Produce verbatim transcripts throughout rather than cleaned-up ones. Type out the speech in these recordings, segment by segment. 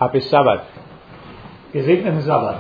Happy Sabbath. Gesegneten Sabbat.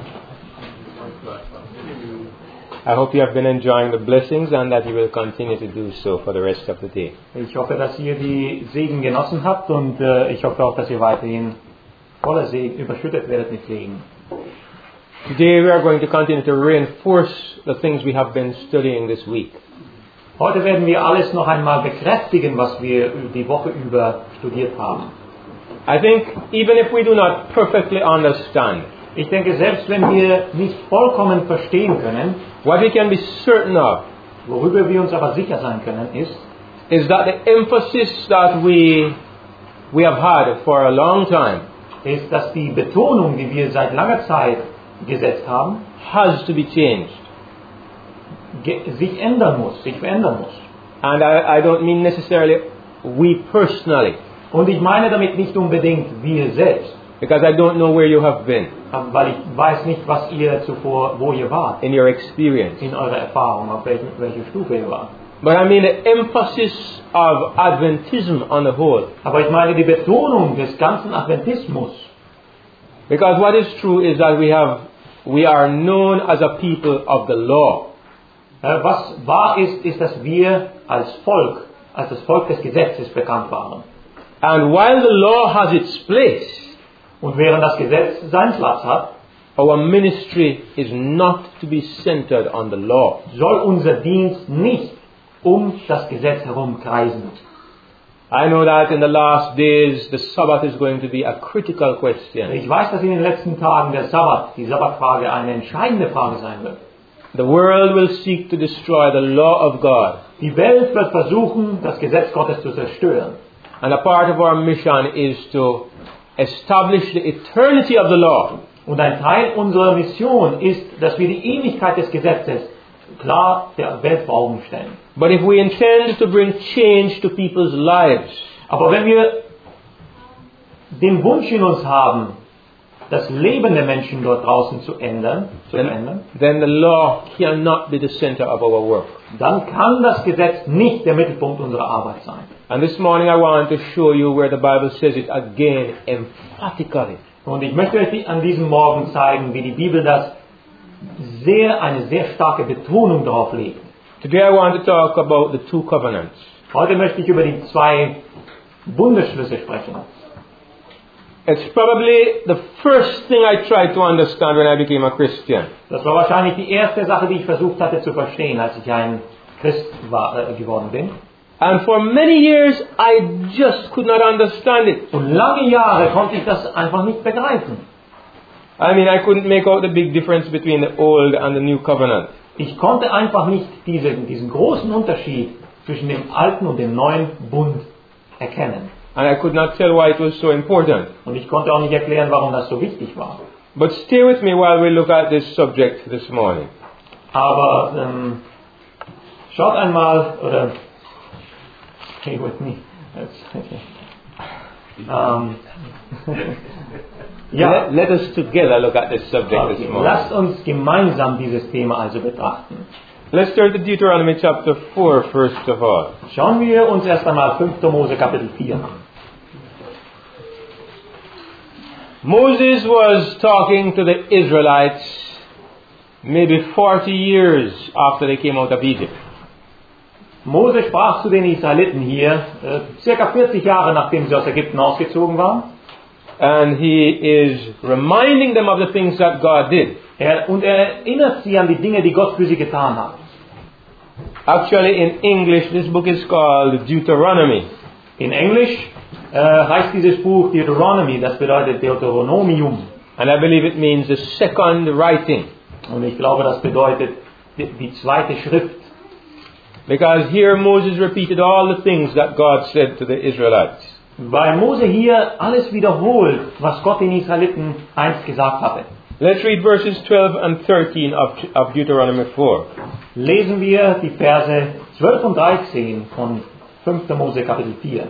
I hope you have been enjoying the blessings and that you will continue to do so for the rest of the day. Ich hoffe, dass ihr die Segen genossen habt und äh, ich hoffe auch, dass ihr weiterhin voller Segen überschüttet werdet mit Segen. Today we are going to continue to reinforce the things we have been studying this week. Heute werden wir alles noch einmal bekräftigen, was wir die Woche über studiert haben. I think even if we do not perfectly understand, Ich denke, selbst wenn wir nicht vollkommen verstehen können, what we can be certain of worüber wir uns aber sicher sein können, ist, is that the emphasis that we we have had for a long time ist, dass die Betonung, die wir seit langer Zeit gesetzt haben, has to be changed. ge- sich ändern muss, sich verändern muss. And I, I don't mean necessarily we personally, Und ich meine damit nicht unbedingt wir selbst, because I don't know where you have been weil ich weiß nicht, was ihr zuvor, wo ihr wart, in your experience. in eurer Erfahrung, auf welche, welche Stufe ihr wart. But I mean the emphasis of Adventism on the whole. Aber ich meine die Betonung des ganzen Adventismus. Because what is true is that we have we are known as a people of the law. Äh, Was wahr ist, ist, dass wir als Volk, als das Volk des Gesetzes bekannt waren. And while the law has its place, Und während das Gesetz seinen Platz hat, our ministry is not to be centered on the law. soll unser Dienst nicht um das Gesetz herum kreisen. I know that in the last days the Sabbath is going to be a critical question. Ich weiß, dass in den letzten Tagen der Sabbat, die Sabbatfrage eine entscheidende Frage sein wird. The world will seek to destroy the law of God. Die Welt wird versuchen, das Gesetz Gottes zu zerstören. And a part of our mission is to establish the eternity of the law. Und ein Teil unserer Mission ist, dass wir die Ewigkeit des Gesetzes klar der Welt vor Augen stellen. But if we intend to bring change to people's lives, Aber wenn wir den Wunsch in uns haben, das Leben der Menschen dort draußen zu ändern, zu verändern, then the law cannot be the center of our work. dann kann das Gesetz nicht der Mittelpunkt unserer Arbeit sein. And this morning I want to show you where the Bible says it again emphatically. Und ich möchte euch die- an diesem Morgen zeigen, wie die Bibel das sehr, eine sehr starke Betonung darauf legt. Today I want to talk about the two covenants. Heute möchte ich über die zwei Bundesschlüsse sprechen. It's probably the first thing I tried to understand when I became a Christian. Das war wahrscheinlich die erste Sache, die ich versucht hatte zu verstehen, als ich ein Christ war, äh, geworden bin. And for many years I just could not understand it. Und lange Jahre konnte ich das einfach nicht begreifen. I mean, I couldn't make out the big difference between the old and the new covenant. Ich konnte einfach nicht diese, diesen großen Unterschied zwischen dem alten und dem neuen Bund erkennen. And I could not tell why it was so important. Und ich konnte auch nicht erklären, warum das so wichtig war. But stay with me while we look at this subject this morning. Aber ähm, schaut einmal, oder stay with me. ähm, ja, Let, let us together look at this subject this okay. morning. Lasst uns gemeinsam dieses Thema also betrachten. Let's turn to Deuteronomy chapter four first of all. Schauen wir uns erst einmal fünfter Mose Kapitel vier an. Moses was talking to the Israelites maybe forty years after they came out of Egypt. Mose sprach zu den Israeliten hier, äh, circa vierzig Jahre nachdem sie aus Ägypten ausgezogen waren. And he is reminding them of the things that God did. Er, und er erinnert sie an die Dinge, die Gott für sie getan hat. Actually, in English, this book is called Deuteronomy. In Englisch äh, heißt dieses Buch Deuteronomy, das bedeutet Deuteronomium. And I believe it means the second writing. Und ich glaube, das bedeutet die, die zweite Schrift. Because here Moses repeated all the things that God said to the Israelites. Weil Mose hier alles wiederholt, was Gott den Israeliten einst gesagt hatte. Let's read verses twelve and thirteen of, of Deuteronomy four. Lesen wir die Verse zwölf und dreizehn von fünfter Mose Kapitel vier.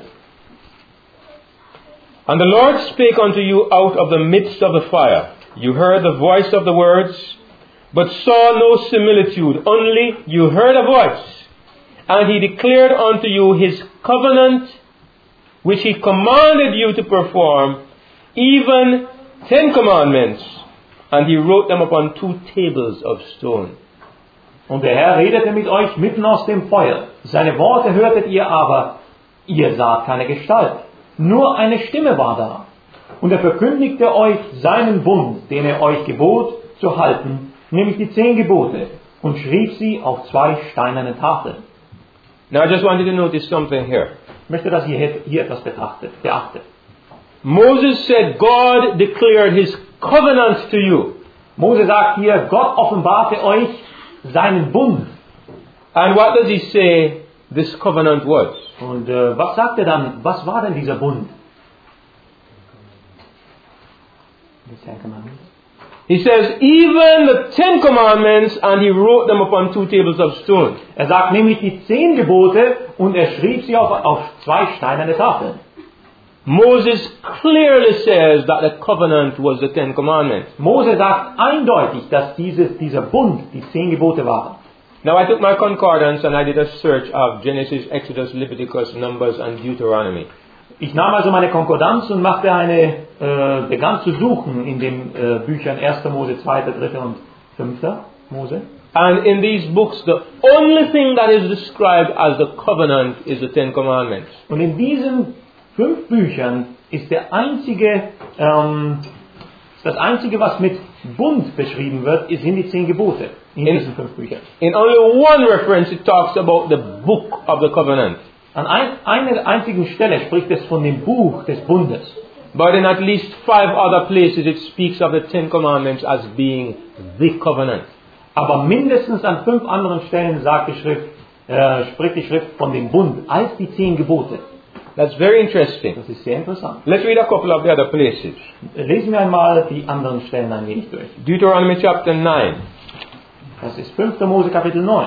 And the Lord spake unto you out of the midst of the fire. You heard the voice of the words, but saw no similitude, only you heard a voice. And he declared unto you his covenant, which he commanded you to perform, even Ten Commandments, and he wrote them upon two tables of stone. Und der Herr redete mit euch mitten aus dem Feuer. Seine Worte hörtet ihr aber, ihr saht keine Gestalt. Nur eine Stimme war da. Und er verkündigte euch seinen Bund, den er euch gebot, zu halten, nämlich die zehn Gebote, und schrieb sie auf zwei steinerne Tafeln. Now I just wanted to notice something here. Ich möchte, dass ihr hier etwas betrachtet, beachtet. Moses said, God declared his covenant to you. Mose sagt hier, Gott offenbarte euch seinen Bund. And what does he say this covenant was? Und äh, was sagt er dann? Was war denn dieser Bund? The Ten Commandments. He says, even the Ten Commandments, and he wrote them upon two tables of stone. Er sagt nämlich die zehn Gebote und er schrieb sie auf, auf zwei steinerne Tafeln. Moses clearly says that the covenant was the Ten Commandments. Mose sagt eindeutig, dass dieses, dieser Bund die zehn Gebote waren. Now I took my concordance and I did a search of Genesis, Exodus, Leviticus, Numbers and Deuteronomy. Ich nahm also meine Konkordanz und machte eine, äh, begann zu suchen in den äh, Büchern erster Mose, zweiter, dritter und fünfter Mose. And in these books, the only thing that is described as the covenant is the Ten Commandments. Und in diesen fünf Büchern ist der einzige, ähm, das einzige, was mit Bund beschrieben wird, sind die zehn Gebote in, in diesen fünf Büchern. In only one reference it talks about the book of the covenant. An ein, einer einzigen Stelle spricht es von dem Buch des Bundes. But in at least five other places it speaks of the Ten Commandments as being the covenant. Aber mindestens an fünf anderen Stellen sagt die Schrift, äh, spricht die Schrift von dem Bund als die zehn Gebote. That's very interesting. Das ist sehr interessant. Let's read a couple of the other places. Lesen wir einmal die anderen Stellen ein wenig durch. Deuteronomy chapter nine. Das ist fünfter Mose Kapitel neun.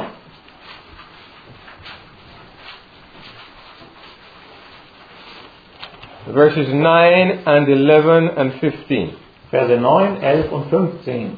Verses nine and eleven and fifteen. Verse neun, elf und fünfzehn.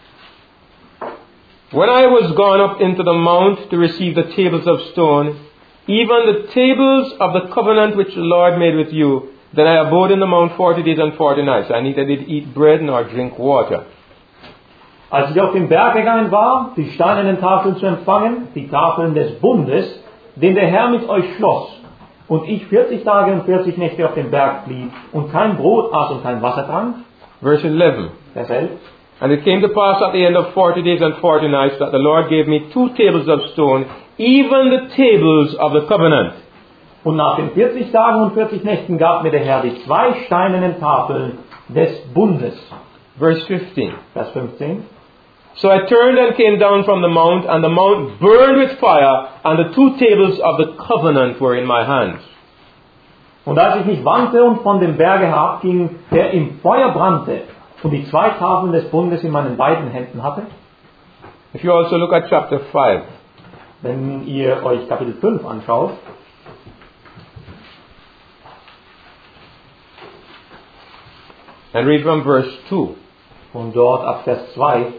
When I was gone up into the mount to receive the tables of stone, even the tables of the covenant which the Lord made with you, then I abode in the mount forty days and forty nights. I neither did eat bread nor drink water. Als ich auf den Berg gegangen war, die steinernen Tafeln zu empfangen, die Tafeln des Bundes, den der Herr mit euch schloss, und ich vierzig Tage und vierzig Nächte auf dem Berg blieb und kein Brot aß und kein Wasser trank. Verse eleven. Vers elf. And it came to pass at the end of forty days and forty nights that the Lord gave me two tables of stone, even the tables of the covenant. Und nach den vierzig Tagen und vierzig Nächten gab mir der Herr die zwei steinernen Tafeln des Bundes. Verse fifteen. Vers fünfzehn. So I turned and came down from the mount, and the mount burned with fire, and the two tables of the covenant were in my hands. Und als ich mich wandte und von dem Berge herabging, der im Feuer brannte, und die zwei Tafeln des Bundes in meinen beiden Händen hatte. If you also look at chapter five, wenn ihr euch Kapitel fünf anschaut, and read from verse two. Und dort ab Vers zwei.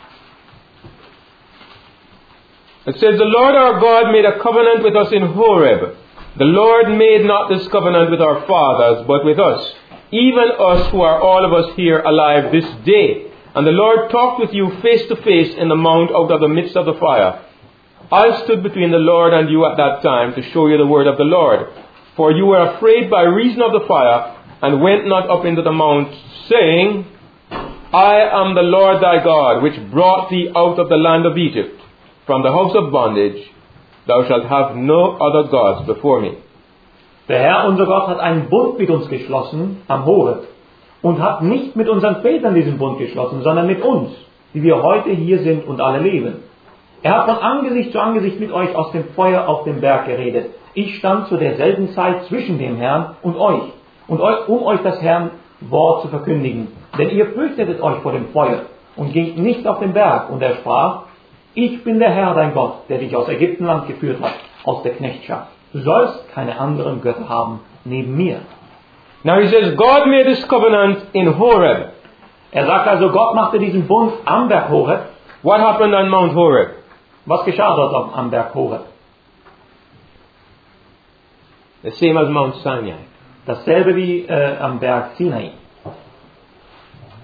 It says, the Lord our God made a covenant with us in Horeb. The Lord made not this covenant with our fathers, but with us, even us who are all of us here alive this day. And the Lord talked with you face to face in the mount out of the midst of the fire. I stood between the Lord and you at that time to show you the word of the Lord. For you were afraid by reason of the fire, and went not up into the mount, saying, I am the Lord thy God, which brought thee out of the land of Egypt, from the house of bondage. Thou shalt have no other gods before me. Der Herr, unser Gott, hat einen Bund mit uns geschlossen am Horeb und hat nicht mit unseren Vätern diesen Bund geschlossen, sondern mit uns, die wir heute hier sind und alle leben. Er hat von Angesicht zu Angesicht mit euch aus dem Feuer auf dem Berg geredet. Ich stand zu derselben Zeit zwischen dem Herrn und euch, und euch, um euch das Herrn Wort zu verkündigen. Denn ihr fürchtetet euch vor dem Feuer und gingt nicht auf den Berg. Und er sprach, ich bin der Herr, dein Gott, der dich aus Ägyptenland geführt hat, aus der Knechtschaft. Du sollst keine anderen Götter haben neben mir. Now he says, God made this covenant in Horeb. Er sagt also, Gott machte diesen Bund am Berg Horeb. What happened on Mount Horeb? Was geschah dort am Berg Horeb? The same as Mount Sinai. Dasselbe wie äh, am Berg Sinai.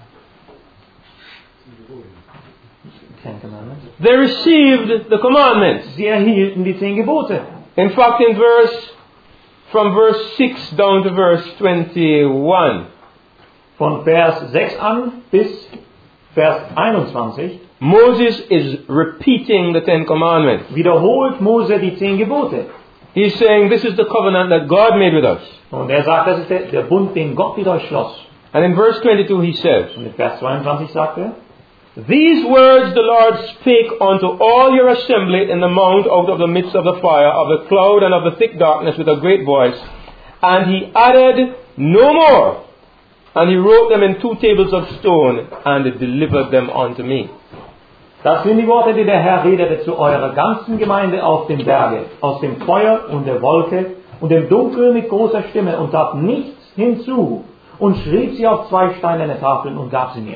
Ten Commandments. They received the commandments. Sie erhielten die zehn Gebote. In fact, in verse, from verse six down to verse twenty-one, Von Vers sechs an bis Vers einundzwanzig Moses is repeating the Ten Commandments. wiederholt Mose die zehn Gebote. He's saying, this is the covenant that God made with us. Und er sagt, das ist der, der Bund, den Gott mit euch schloss. And in verse twenty-two he says, Und in Vers zweiundzwanzig sagt er, These words the Lord spake unto all your assembly in the mount out of the midst of the fire, of the cloud and of the thick darkness with a great voice. And he added no more. And he wrote them in two tables of stone and delivered them unto me. das sind die Worte, die der Herr redete zu eurer ganzen Gemeinde auf dem Berge, aus dem Feuer und der Wolke und dem Dunkel mit großer Stimme und tat nichts hinzu und schrieb sie auf zwei steinerne Tafeln und gab sie mir.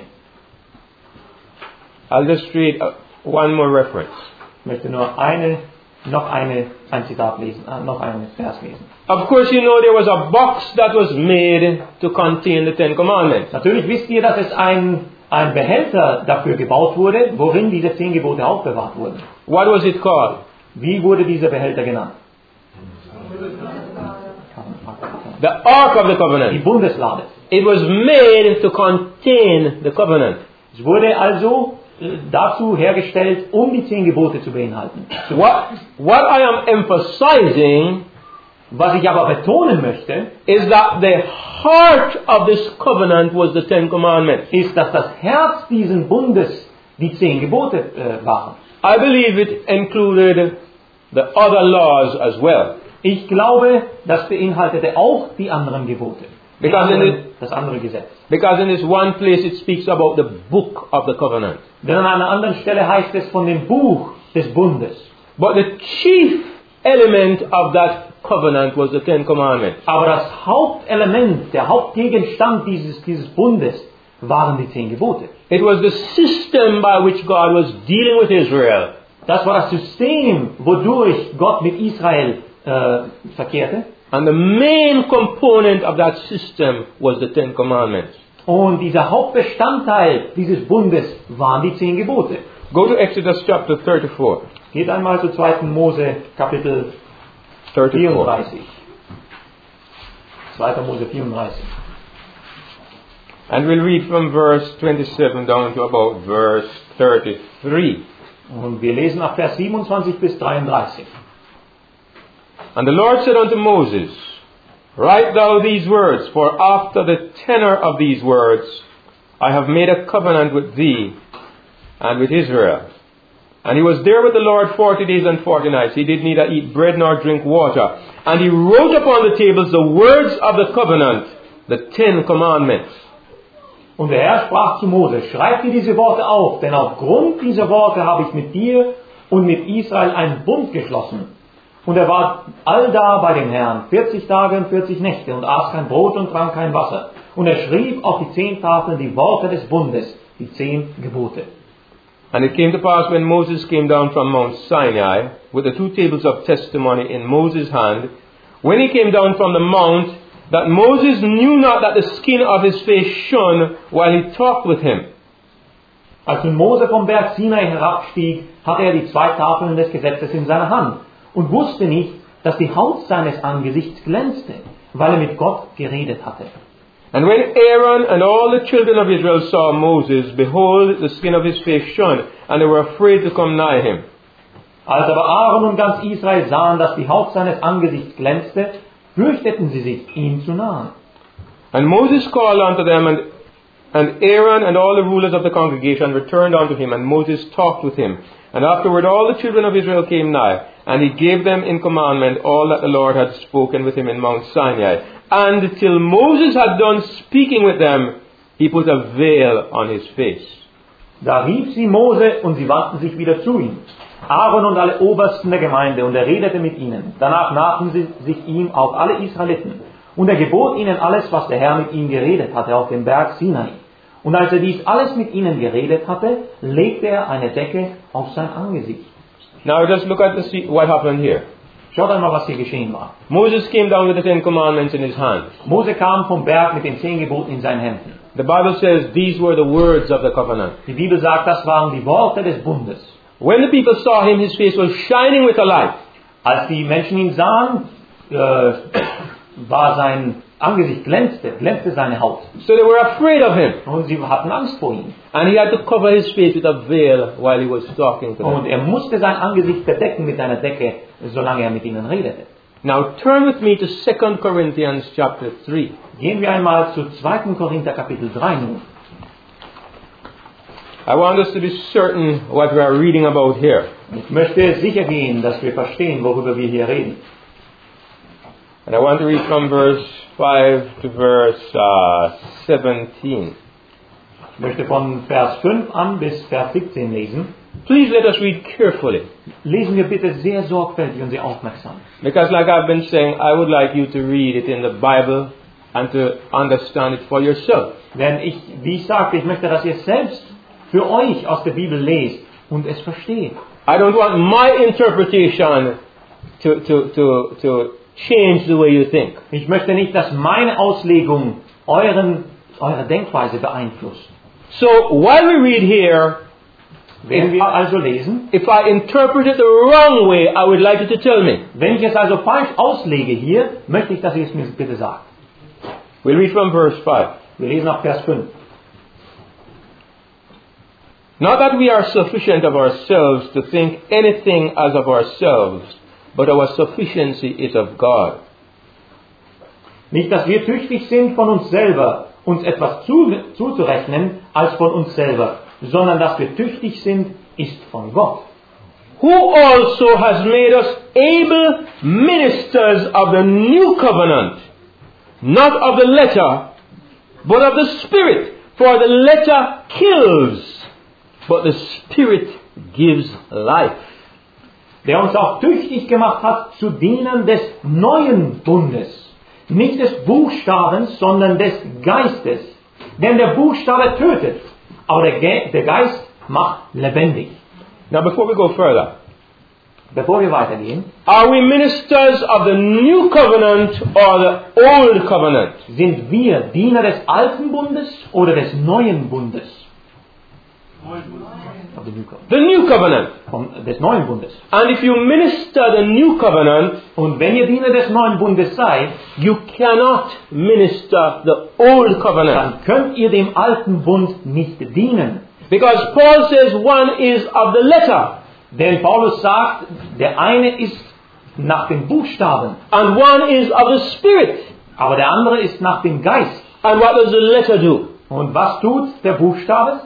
I'll just read uh, one more reference. Ich möchte nur eine, noch eine, ein Zitat lesen, äh, noch einen Vers lesen. Of course, you know there was a box that was made to contain the Ten Commandments. Natürlich wisst ihr, dass es ein, ein Behälter dafür gebaut wurde, worin diese zehn Gebote aufbewahrt wurden. What was it called? Wie wurde dieser Behälter genannt? The Ark of the Die Covenant. Bundeslade. It was made to contain the covenant. Es wurde also äh, dazu hergestellt, um die zehn Gebote zu beinhalten. What, what I am emphasizing Was ich aber betonen möchte, is that the heart of this covenant was the Ten Commandments. ist, dass das Herz dieses Bundes die zehn Gebote äh, waren. I believe it included the other laws as well. Ich glaube, das beinhaltete auch die anderen Gebote. Die Because in anderen, it- das andere Gesetz. Because in this one place it speaks about the book of the covenant. Denn an einer anderen Stelle heißt es von dem Buch des Bundes. But the chief element of that covenant was the Ten Commandments. Aber das Hauptelement, der Hauptgegenstand dieses, dieses Bundes waren die zehn Gebote. It was the system by which God was dealing with Israel. Das war das System, wodurch Gott mit Israel äh, verkehrte. And the main component of that system was the Ten Commandments. Und dieser Hauptbestandteil dieses Bundes waren die zehn Gebote. Go to Exodus chapter thirty-four. Geht einmal zu zweiten Mose Kapitel thirty-four. vierunddreißig. zweiter Mose vierunddreißig. And we'll read from verse twenty-seven down to about verse thirty-three. Und wir lesen ab Vers siebenundzwanzig bis dreiunddreißig. And the Lord said unto Moses, Write thou these words, for after the tenor of these words I have made a covenant with thee and with Israel. And he was there with the Lord forty days and forty nights. He did neither eat bread nor drink water. And he wrote upon the tables the words of the covenant, the Ten Commandments. Und der Herr sprach zu Mose, schreib dir diese Worte auf, denn aufgrund dieser Worte habe ich mit dir und mit Israel einen Bund geschlossen. Und er war allda bei dem Herrn, vierzig Tage und vierzig Nächte, und aß kein Brot und trank kein Wasser. Und er schrieb auf die zehn Tafeln die Worte des Bundes, die zehn Gebote. And it came to pass when Moses came down from Mount Sinai with the two tables of testimony in Moses' hand, when he came down from the mount, that Moses knew not that the skin of his face shone while he talked with him. Als nun Mose vom Berg Sinai herabstieg, hatte er die zwei Tafeln des Gesetzes in seiner Hand und wusste nicht, dass die Haut seines Angesichts glänzte, weil er mit Gott geredet hatte. And when Aaron and all the children of Israel saw Moses, behold, the skin of his face shone, and they were afraid to come nigh him. Als aber Aaron und ganz Israel sahen, dass die Haut seines Angesichts glänzte, fürchteten sie sich, ihm zu nahen. And Moses called unto them, and, and Aaron and all the rulers of the congregation returned unto him, and Moses talked with him. And afterward all the children of Israel came nigh, and he gave them in commandment all that the Lord had spoken with him in Mount Sinai. And till Moses had done speaking with them, he put a veil on his face. Da rief sie Mose, und sie wandten sich wieder zu ihm. Aaron und alle Obersten der Gemeinde, und er redete mit ihnen. Danach nahten sie sich ihm auch alle Israeliten. Und er gebot ihnen alles, was der Herr mit ihnen geredet hatte auf dem Berg Sinai. Und als er dies alles mit ihnen geredet hatte, legte er eine Decke auf sein Angesicht. Now just look at the, see- what happened here. Schaut einmal, was hier geschehen war. Moses came down with the Ten Commandments in his hand. Mose kam vom Berg mit den zehn Geboten in seinen Händen. The Bible says these were the words of the covenant. Die Bibel sagt, das waren die Worte des Bundes. When the people saw him, his face was shining with a light. Als die Menschen ihn sahen, äh, war sein Angesicht glänzte, glänzte seine Haut. So they were afraid of him. Und sie hatten Angst vor ihm. And he had to cover his face with a veil while he was talking to Und them. er musste sein Angesicht bedecken mit einer Decke, solange er mit ihnen redete. Now turn with me to Second Corinthians chapter three. Gehen wir einmal zu zweiten Korinther Kapitel drei nun. I want us to be certain what we are reading about here. Ich möchte sicher gehen, dass wir verstehen, worüber wir hier reden. And I want to read from verse five to verse uh, seventeen. Ich möchte von Vers fünf an bis Vers siebzehn lesen. Please let us read carefully. Lesen wir bitte sehr sorgfältig und sehr aufmerksam. Because like I've been saying, I would like you to read it in the Bible and to understand it for yourself. Denn ich, wie ich sagte, ich möchte, dass ihr selbst für euch aus der Bibel lest und es versteht. I don't want my interpretation to, to, to, to change the way you think. Ich möchte nicht, dass meine Auslegung euren, eure Denkweise beeinflusst. So while we read here, Wenn wir also lesen, if I interpret it the wrong way, I would like you to tell me. wenn ich es also falsch auslege hier, möchte ich, dass ihr es mir bitte sagt. We'll read from verse five. Wir lesen ab Vers fünf. Not that we are sufficient of ourselves to think anything as of ourselves, but our sufficiency is of God. Nicht, dass wir tüchtig sind von uns selber, uns etwas zu, zuzurechnen als von uns selber, sondern dass wir tüchtig sind, ist von Gott. Who also has made us able ministers of the new covenant, not of the letter, but of the Spirit. For the letter kills, but the Spirit gives life. Der uns auch tüchtig gemacht hat zu dienen des neuen Bundes, nicht des Buchstabens, sondern des Geistes. Denn der Buchstabe tötet, aber der, Ge- der Geist macht lebendig. Now before we go further, Bevor wir weitergehen, are we ministers of the new covenant or the old covenant? sind wir Diener des alten Bundes oder des neuen Bundes? Of the new covenant. The new covenant. Vom, des neuen Bundes. And if you minister the new covenant, Und wenn ihr Diener des neuen Bundes seid, you cannot minister the old covenant. dann könnt ihr dem alten Bund nicht dienen. Because Paul says one is of the letter Denn Paulus sagt, der eine ist nach dem Buchstaben, and one is of the Spirit. aber der andere ist nach dem Geist. And what does the letter do? Und was tut der Buchstabe?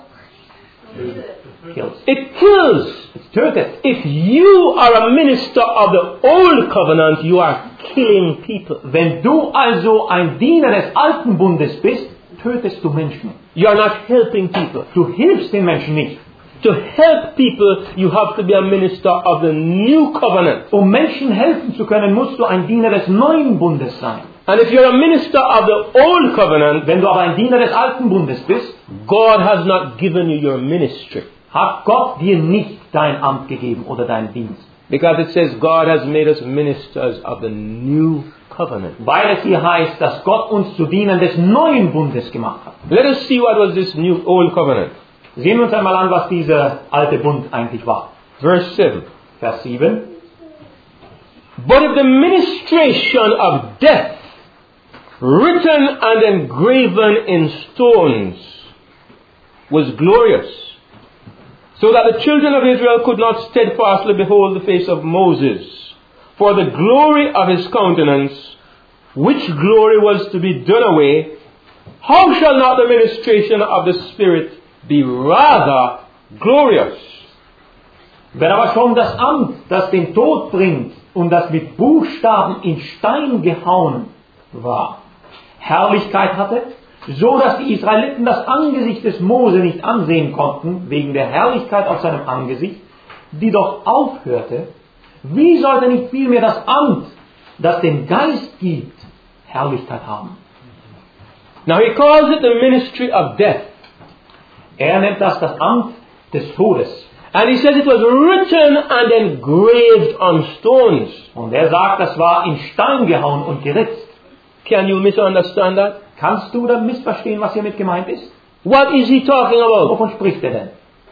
Kills. It kills. Es tötet. If you are a minister of the old covenant, you are killing people. Wenn du also ein Diener des alten Bundes bist, tötest du Menschen. You are not helping people. Du hilfst den Menschen nicht. To help people, you have to be a minister of the new covenant. Um Menschen helfen zu können, musst du ein Diener des neuen Bundes sein. And if you're a minister of the old covenant, Wenn du aber ein Diener des alten Bundes bist, God has not given you your ministry. hat Gott dir nicht dein Amt gegeben oder deinen Dienst. Because it says God has made us ministers of the new covenant. Weil es hier heißt, dass Gott uns zu Dienern des neuen Bundes gemacht hat. Let us see what was this new old covenant. Sehen wir uns einmal an, was dieser alte Bund eigentlich war. Verse seven. Vers sieben. But if the ministration of death, written and engraven in stones, was glorious, so that the children of Israel could not steadfastly behold the face of Moses, for the glory of his countenance, which glory was to be done away, how shall not the ministration of the Spirit be rather glorious? Wenn aber schon das Amt, das den Tod bringt und das mit Buchstaben in Stein gehauen war, Herrlichkeit hatte, so dass die Israeliten das Angesicht des Mose nicht ansehen konnten, wegen der Herrlichkeit auf seinem Angesicht, die doch aufhörte, wie sollte nicht vielmehr das Amt, das den Geist gibt, Herrlichkeit haben? Now he calls it the ministry of death. Er nennt das das Amt des Todes. And he says it was written and engraved on stones. Und er sagt, das war in Stein gehauen und geritzt. Can you misunderstand that? Kannst du dann missverstehen, was hiermit gemeint ist? What is he talking about? Wovon spricht er denn?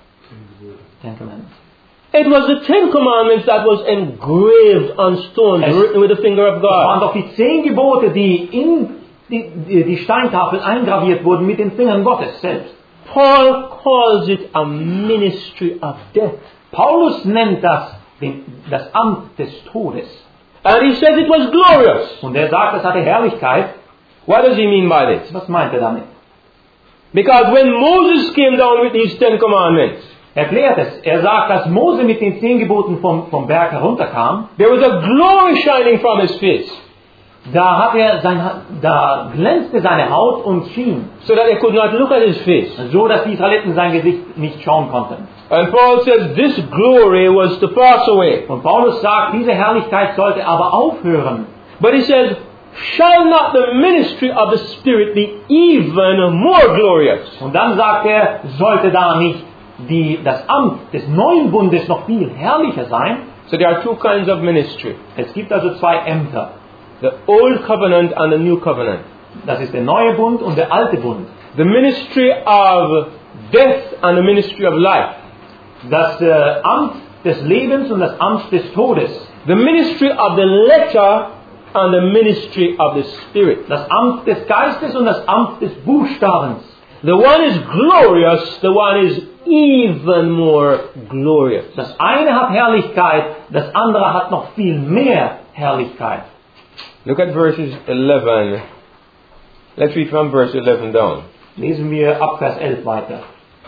Ten Commandments. It was the Ten Commandments that was engraved on stones, Es- written with the finger of Das waren God. doch die zehn Gebote, die in die, die, die Steintafel eingraviert wurden mit den Fingern Gottes selbst. Paul calls it a ministry of death. Paulus nennt das den, das Amt des Todes. And he says it was glorious. Und er sagt, es hatte Herrlichkeit. What does he mean by this? Was meint er damit? Because when Moses came down with these Ten Commandments, Erklärt es. Er sagt, dass Mose mit den zehn Geboten vom, vom Berg herunterkam. there was a glory shining from his face, Da hat er sein, da glänzte seine Haut und schien, so that they could not look at his face. so dass die Israeliten sein Gesicht nicht schauen konnten. And Paul says this glory was to pass away. Und Paulus sagt, diese Herrlichkeit sollte aber aufhören. But he says, shall not the ministry of the Spirit be even more glorious? Und dann sagt er, sollte da nicht die, das Amt des neuen Bundes noch viel herrlicher sein? So there are two kinds of ministry. Es gibt also zwei Ämter. The old covenant and the new covenant. Das ist der neue Bund und der alte Bund. The ministry of death and the ministry of life. Das äh, Amt des Lebens und das Amt des Todes. The ministry of the letter and the ministry of the Spirit. Das Amt des Geistes und das Amt des Buchstabens. The one is glorious, the one is even more glorious. Das eine hat Herrlichkeit, das andere hat noch viel mehr Herrlichkeit. Look at verses eleven. Let's read from verse eleven down. Lesen wir ab Vers elf weiter.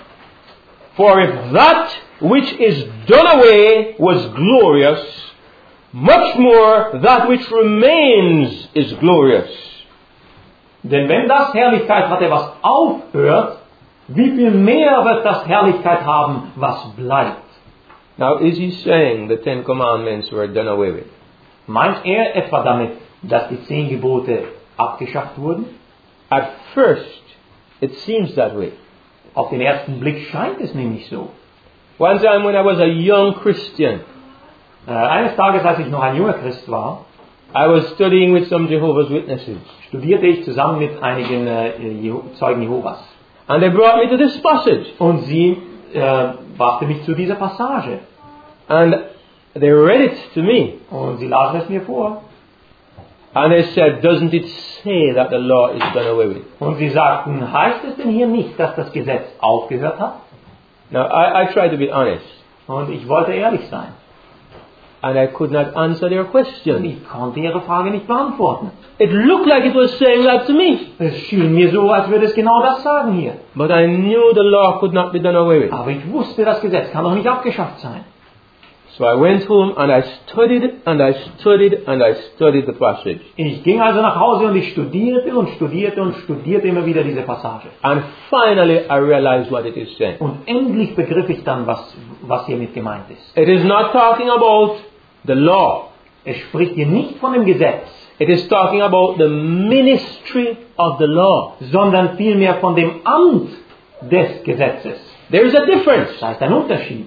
For if that which is done away was glorious, much more that which remains is glorious. Denn wenn das Herrlichkeit hatte, was aufhört, wie viel mehr wird das Herrlichkeit haben, was bleibt? Now, is he saying the Ten Commandments were done away with? Meint er etwa damit, dass die zehn Gebote abgeschafft wurden? At first, it seems that way. Auf den ersten Blick scheint es nämlich so. One time when I was a young Christian, Äh, eines Tages, als ich noch ein junger Christ war, I was studying with some Jehovah's Witnesses. studierte ich zusammen mit einigen äh, Jeho- Zeugen Jehovas. And they brought me to this passage. Und sie äh, brachte mich zu dieser Passage. And they read it to me. Und sie lasen es mir vor. And they said, doesn't it say that the law is done away with? Und sie sagten, heißt es denn hier nicht, dass das Gesetz aufgehört hat? Now, I, I tried to be honest. Und ich wollte ehrlich sein. And I could not answer their Und question. ich konnte ihre Frage nicht beantworten. It looked like it was saying that to me. Es schien mir so, als würde es genau das sagen hier. But I knew the law could not be done away with. Aber ich wusste, das Gesetz kann doch nicht abgeschafft sein. So I went home and I studied and I studied and I studied the passage. Ich ging also nach Hause und ich studierte und studierte und studierte immer wieder diese Passage. And finally I realized what it is saying. Und endlich begriff ich dann, was, was hiermit gemeint ist. It is not talking about the law. Es spricht hier nicht von dem Gesetz, It is talking about the ministry of the law. sondern vielmehr von dem Amt des Gesetzes. There is a difference. Da ist ein Unterschied.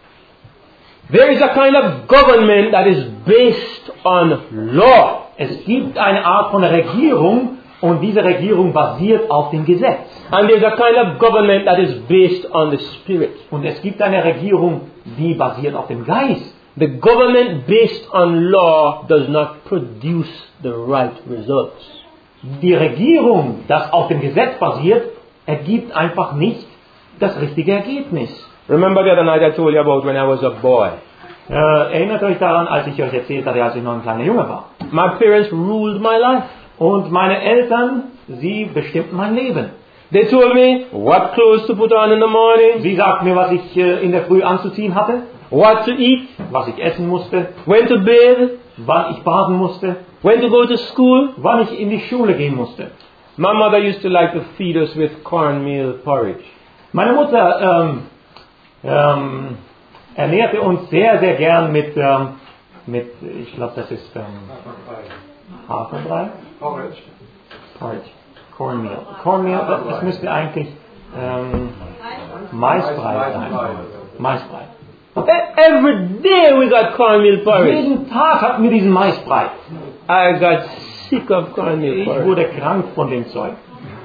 There is a kind of government that is based on law. Es gibt eine Art von Regierung und diese Regierung basiert auf dem Gesetz. And there's a kind of government that is based on the Spirit. Und es gibt eine Regierung, die basiert auf dem Geist. The government based on law does not produce the right results. Die Regierung, das auf dem Gesetz basiert, ergibt einfach nicht das richtige Ergebnis. Remember the other night I told you about when I was a boy. Äh, erinnert euch daran, als ich euch erzählt hatte, als ich noch ein kleiner Junge war. My parents ruled my life. Und meine Eltern, sie bestimmten mein Leben. They told me what clothes to put on in the morning, Sie sagten mir, was ich äh, in der Früh anzuziehen hatte, what to eat, was ich essen musste, when to bathe, wann ich baden musste, when to go to school. wann ich in die Schule gehen musste. My mother used to like to feed us with cornmeal porridge. Meine Mutter ähm, ähm, ernährte uns sehr, sehr gern mit, ähm, mit ich glaube, das ist ähm, Haferbrei? Porridge. Porridge. Cornmeal. Cornmeal, das, das müsste eigentlich ähm, Maisbrei sein. Maisbrei. Every day we got cornmeal porridge. Jeden Tag hatten wir diesen Maisbrei. I got sick of cornmeal Ich porridge. wurde krank von dem Zeug.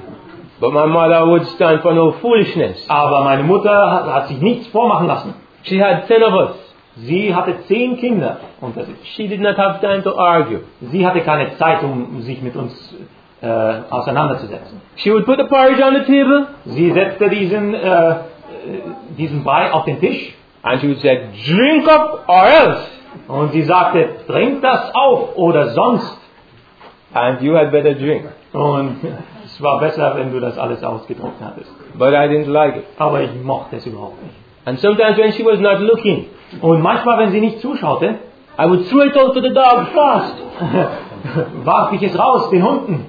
But my mother would stand for no foolishness. Aber meine Mutter hat, hat sich nichts vormachen lassen. She had ten of us. Sie hatte zehn Kinder unter sich. She did not have time to argue. Sie hatte keine Zeit, um sich mit uns äh, auseinanderzusetzen. She would put the porridge on the table Sie setzte diesen, äh, diesen Brei auf den Tisch and she would say, drink up or else. und sie sagte, trink das auf oder sonst. And you had better drink. Und es war besser, wenn du das alles ausgetrunken hattest. But I didn't like it. Aber ich mochte es überhaupt nicht. And sometimes when she was not looking, Und manchmal, wenn sie nicht zuschaute, I would throw it out to the dog fast. warf ich es raus, den Hunden.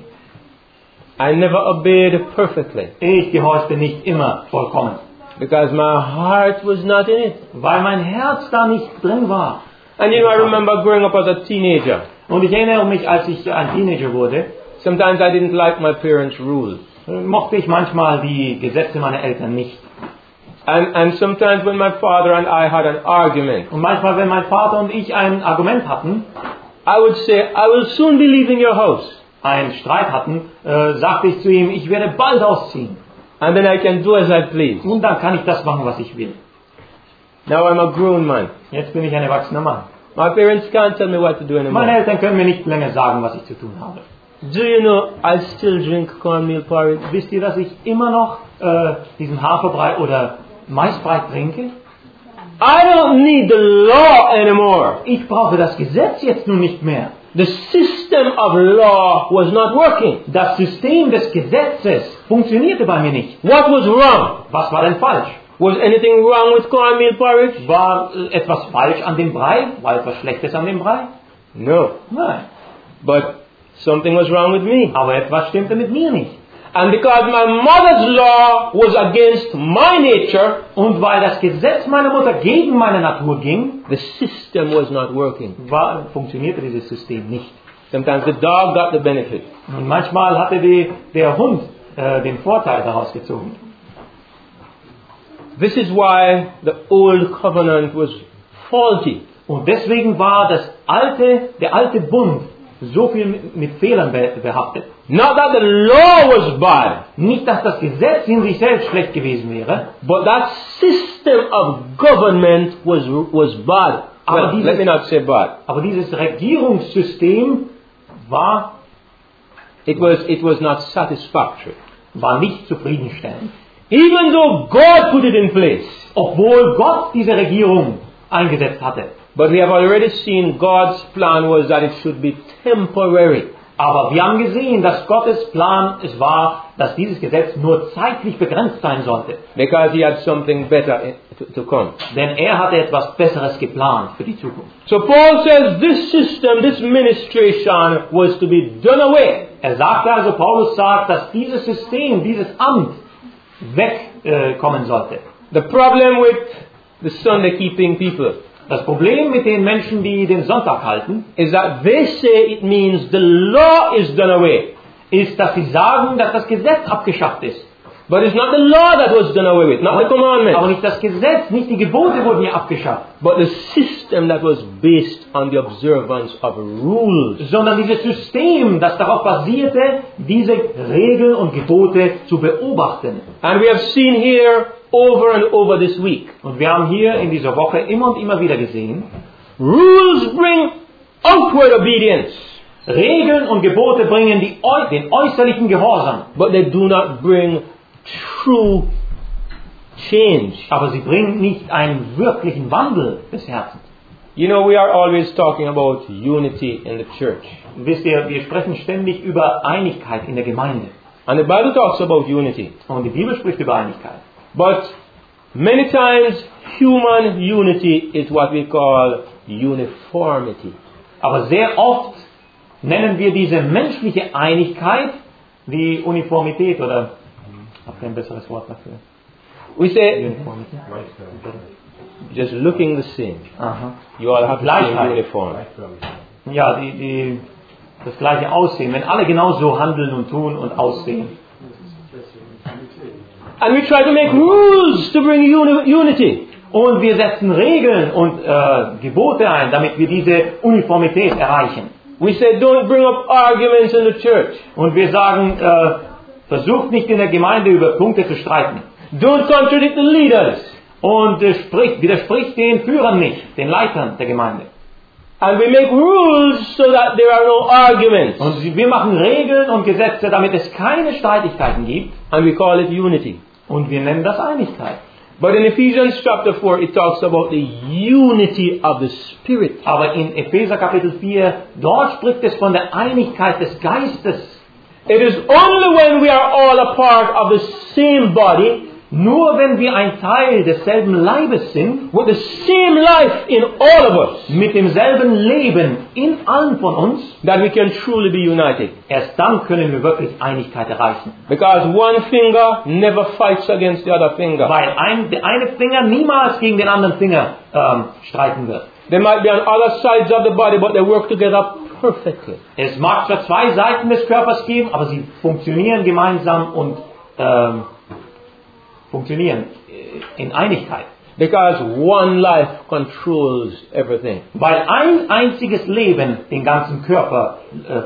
I never obeyed perfectly Ich gehorchte nicht immer vollkommen, because my heart was not in it. weil mein Herz da nicht drin war. And you know, I remember growing up as a teenager. Und ich erinnere mich, als ich ein Teenager wurde, Sometimes I didn't like my parents' rules. mochte ich manchmal die Gesetze meiner Eltern nicht. And, and sometimes when my father and I had an argument, Und manchmal, wenn mein Vater und ich ein Argument hatten, I would say, I will soon be leaving your house. einen Streit hatten, äh, sagte ich zu ihm, ich werde bald ausziehen. And then I can do as I please. Und dann kann ich das machen, was ich will. Now I'm a grown man. Jetzt bin ich ein erwachsener Mann. My parents can't tell me what to do Meine anymore. Eltern können mir nicht länger sagen, was ich zu tun habe. Do you know I still drink cornmeal porridge? Wisst ihr, dass ich immer noch äh, diesen Haferbrei oder Maisbrei trinke? I don't need the law anymore. Ich brauche das Gesetz jetzt nun nicht mehr. The system of law was not working. Das System des Gesetzes funktionierte bei mir nicht. What was wrong? Was war denn falsch? Was anything wrong with cornmeal porridge? War äh, etwas falsch an dem Brei? War etwas Schlechtes an dem Brei? No. Nein. But something was wrong with me. Aber etwas stimmte mit mir nicht. And because my mother's law was against my nature, Und weil das Gesetz meiner Mutter gegen meine Natur ging, the system was not working. war, funktionierte dieses System nicht. Sometimes the dog got the benefit. Und manchmal hatte die, der Hund äh, den Vorteil daraus gezogen. This is why the old covenant was faulty. Und deswegen war das alte, der alte Bund so viel mit, mit Fehlern be, behaftet. Not that the law was bad, Nicht, dass das Gesetz in sich selbst schlecht gewesen wäre, but that system of government was was bad. Aber Well, dieses- let me not say bad. aber dieses Regierungssystem war, It was it was not satisfactory. war nicht zufriedenstellend. Even though God put it in place. Obwohl Gott diese Regierung eingesetzt hatte. But we have already seen God's plan was that it should be temporary. Aber wir haben gesehen, dass Gottes Plan es war, dass dieses Gesetz nur zeitlich begrenzt sein sollte. Because he had something better to, to come. Denn er hatte etwas Besseres geplant für die Zukunft. So Paul says this system, this ministration was to be done away. Er sagte also, Paulus sagt, dass dieses System, dieses Amt wegkommen äh, sollte. The problem with the Sunday keeping people Das Problem mit den Menschen, die den Sonntag halten, is that they say it means the law is done away. ist, dass sie sagen, dass das Gesetz abgeschafft ist. But it's not the law that was done away with, not the Aber commandment, nicht das Gesetz, nicht die Gebote wurden hier abgeschafft, but the system that was based on the observance of rules. sondern dieses System, das darauf basierte, diese Regeln und Gebote zu beobachten. And we have seen here over and over this week, Und wir haben hier in dieser Woche immer und immer wieder gesehen, rules bring outward obedience, Regeln und Gebote bringen die, äu- den äußerlichen Gehorsam, but they do not bring true change. aber sie bringen nicht einen wirklichen Wandel des Herzens. You know, we are always talking about unity in the church. Wisst ihr, wir sprechen ständig über Einigkeit in der Gemeinde. And the Bible talks about unity. Und die Bibel spricht über Einigkeit. But many times human unity is what we call uniformity. Aber sehr oft nennen wir diese menschliche Einigkeit die Uniformität oder habt ihr ein besseres Wort dafür? We say, Uniformität. just looking the same. Aha. You all have the same Gleichheit. uniform. Ja, die, die, das gleiche Aussehen. Wenn alle genau so handeln und tun und aussehen. And we try to make rules to bring uni- unity. Und wir setzen Regeln und äh, Gebote ein, damit wir diese Uniformität erreichen. We say, don't bring up arguments in the church. Und wir sagen, äh, Versucht nicht in der Gemeinde über Punkte zu streiten. Don't contradict the leaders. Und äh, spricht, widerspricht den Führern nicht, den Leitern der Gemeinde. And we make rules so that there are no arguments. Und sie- wir machen Regeln und Gesetze, damit es keine Streitigkeiten gibt. And we call it unity. Und wir nennen das Einigkeit. But in Ephesians chapter four, it talks about the unity of the Spirit. Aber in Epheser Kapitel vier, dort spricht es von der Einigkeit des Geistes. It is only when we are all a part of the same body, Nur wenn wir ein Teil desselben Leibes sind, with the same life in all of us, mit demselben Leben in allen von uns, that we can truly be united. erst dann können wir wirklich Einigkeit erreichen. Because one finger never fights against the other finger. Weil ein, der eine Finger niemals gegen den anderen Finger ähm, streiten wird. They might be on other sides of the body, but they work together perfectly. Es mag zwar zwei Seiten des Körpers geben, aber sie funktionieren gemeinsam und ähm, funktionieren in Einigkeit. Because one life controls everything. Weil ein einziges Leben den ganzen Körper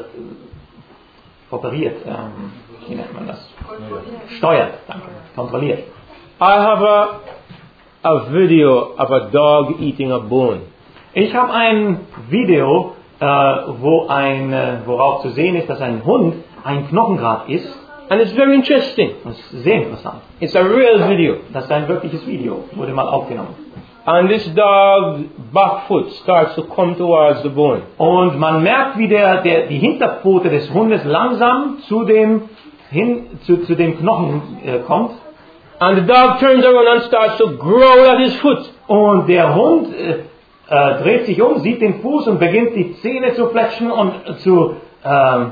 äh, operiert, ähm, wie nennt man das? Steuert, danke, kontrolliert. I have a, a video of a dog eating a bone. Ich habe ein Video, äh, wo ein, äh, worauf zu sehen ist, dass ein Hund ein Knochengrad isst. And it's very interesting. Das ist sehr interessant. It's a real video. Das ist ein wirkliches Video, wurde mal aufgenommen. And this dog's back foot starts to come towards the bone. Und man merkt, wie der, der, die Hinterpfote des Hundes langsam zu dem, hin, zu, zu dem Knochen äh, kommt. And the dog turns around and starts to growl at his foot. Und der Hund äh, äh, dreht sich um, sieht den Fuß und beginnt die Zähne zu fletschen und zu, ähm,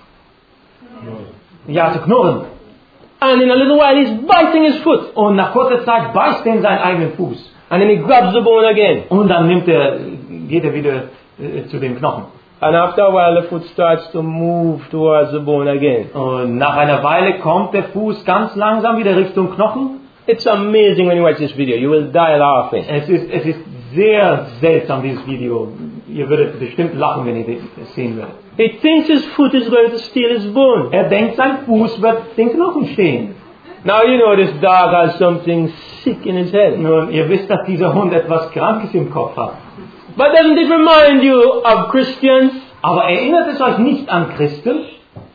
ja, zu knurren. And in a little while he's biting his foot. Und nach kurzer Zeit beißt er in seinen eigenen Fuß. And then he grabs the bone again. Und dann nimmt er, geht er wieder äh, zu dem Knochen. And after a while the foot starts to move towards the bone again. Und nach einer Weile kommt der Fuß ganz langsam wieder Richtung Knochen. It's amazing when you watch this video. You will die laughing. Es ist, es ist sehr seltsam, dieses Video. Ihr würdet bestimmt lachen, wenn ihr es sehen würdet. He thinks his foot is going to steal his bone. Er denkt, sein Fuß wird den Knochen stehlen. Now you know this dog has something sick in his head. Nun, ihr wisst, dass dieser Hund etwas Krankes im Kopf hat. But doesn't it remind you of Christians? Aber erinnert es euch nicht an Christen?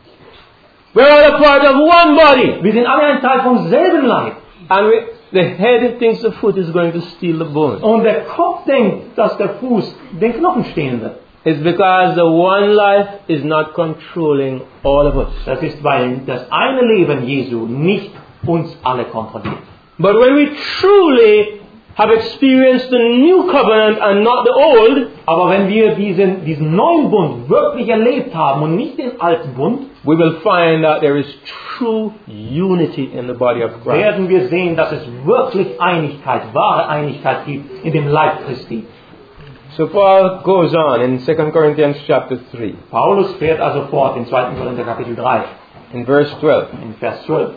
We're all a part of one body. Wir sind alle ein Teil vom selben Leib. And we, the head thinks the foot is going to steal the bone. Und der Kopf denkt, dass der Fuß den Knochen stehlen wird. It's because the one life is not controlling all of us. Das ist, weil das eine Leben Jesu nicht uns alle kontrolliert. But when we truly have experienced the new covenant and not the old, Aber wenn wir diesen, diesen neuen Bund wirklich erlebt haben und nicht den alten Bund, we will find that there is true unity in the body of Christ. werden wir sehen, dass es wirklich Einigkeit, wahre Einigkeit gibt in dem Leib Christi. So Paul goes on in Second Corinthians chapter three, Paulus fährt also fort in zweiten Korinther Kapitel drei, in verse twelve. in Vers zwölf.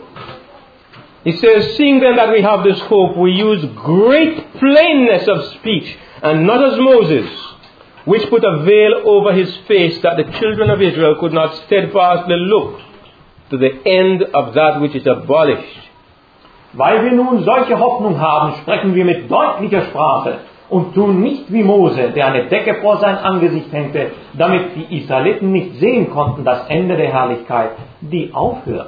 He says, seeing then that we have this hope, we use great plainness of speech, and not as Moses, which put a veil over his face, that the children of Israel could not steadfastly look to the end of that which is abolished. Weil wir nun solche Hoffnung haben, sprechen wir mit deutlicher Sprache und tun nicht wie Mose, der eine Decke vor sein Angesicht hängte, damit die Israeliten nicht sehen konnten das Ende der Herrlichkeit, die aufhört.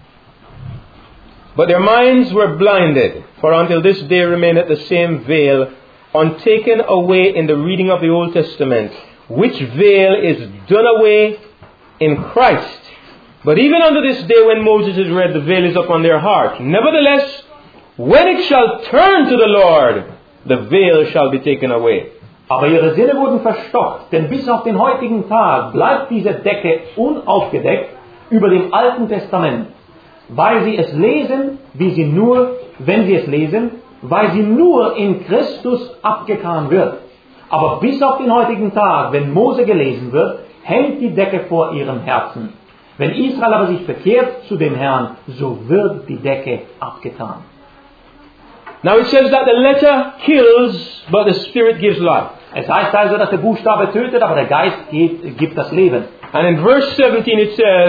But their minds were blinded, for until this day remaineth the same veil, untaken away in the reading of the Old Testament, which veil is done away in Christ. But even unto this day when Moses is read, the veil is upon their heart. Nevertheless, when it shall turn to the Lord, the veil shall be taken away. Aber ihre Sinne wurden verstockt, denn bis auf den heutigen Tag bleibt diese Decke unaufgedeckt über dem Alten Testament, weil sie es lesen, wie sie nur, wenn sie es lesen, weil sie nur in Christus abgetan wird. Aber bis auf den heutigen Tag, wenn Mose gelesen wird, hängt die Decke vor ihrem Herzen. Wenn Israel aber sich verkehrt zu dem Herrn, so wird die Decke abgetan. Now it says that the letter kills, but the Spirit gives life. Es heißt also, dass der Buchstabe tötet, aber der Geist gibt, gibt das Leben. And in verse seventeen it says,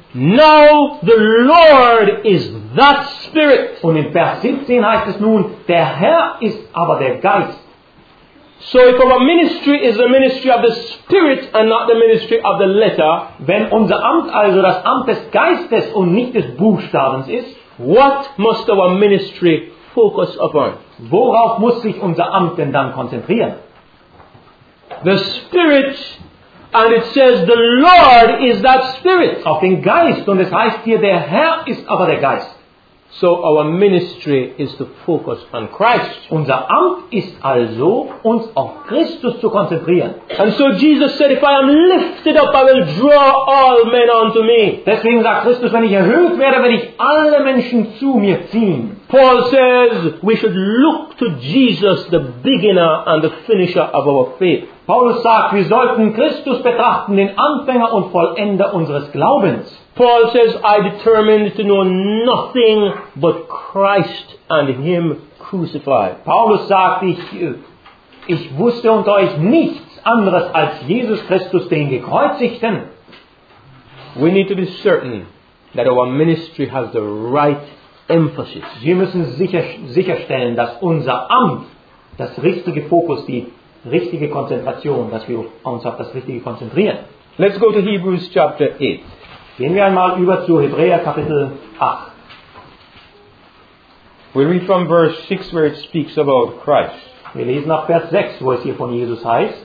Now the Lord is that Spirit. Und in Vers siebzehn heißt es nun, der Herr ist aber der Geist. So if our ministry is the ministry of the Spirit and not the ministry of the letter, Wenn unser Amt also das Amt des Geistes und nicht des Buchstabens ist, what must our ministry focus upon? worauf muss sich unser Amt denn dann konzentrieren? The Spirit, and it says the Lord is that Spirit. Auf den Geist, und es heißt hier, der Herr ist aber der Geist. So our ministry is to focus on Christ. Unser Amt ist also, uns auf Christus zu konzentrieren. And so Jesus said, if I am lifted up, I will draw all men unto me. Deswegen sagt Christus, wenn ich erhöht werde, werde ich alle Menschen zu mir ziehen. Paul says we should look to Jesus, the beginner and the finisher of our faith. Paulus sagt, wir sollten Christus betrachten, den Anfänger und Vollender unseres Glaubens. Paul says, I determined to know nothing but Christ and Him crucified. Paulus sagt, ich, ich wusste unter euch nichts anderes als Jesus Christus, den Gekreuzigten. We need to be certain that our ministry has the right emphasis. Wir müssen sicher, sicherstellen, dass unser Amt das richtige Fokus, die richtige Konzentration, dass wir uns auf das Richtige konzentrieren. Let's go to Hebrews chapter eight. Gehen wir einmal über zu Hebräer Kapitel acht. We read from verse six where it speaks about Christ. Wir lesen ab Vers sechs, wo es hier von Jesus heißt.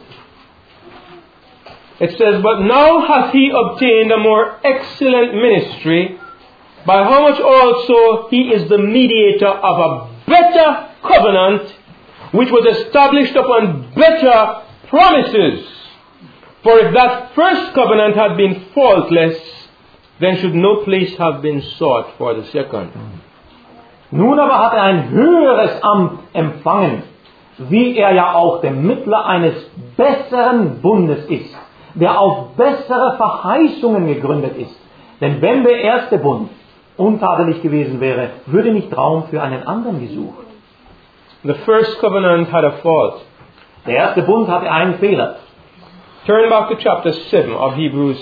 It says, but now hath he obtained a more excellent ministry, by how much also he is the mediator of a better covenant, which was established upon better promises. For if that first covenant had been faultless, then should no place have been sought for the second. Nun aber hat er ein höheres Amt empfangen, wie er ja auch der Mittler eines besseren Bundes ist, der auf bessere Verheißungen gegründet ist. Denn wenn der erste Bund untadelig gewesen wäre, würde nicht Raum für einen anderen gesucht. The first covenant had a fault. Der erste Bund hatte einen Fehler. Turn back to chapter seven of Hebrews.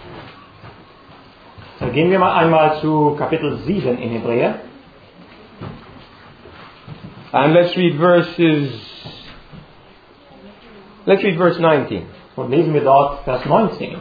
Dann gehen wir mal einmal zu Kapitel sieben in Hebräer. And let's read verses, let's read verse nineteen. Und lesen wir dort Vers neunzehn.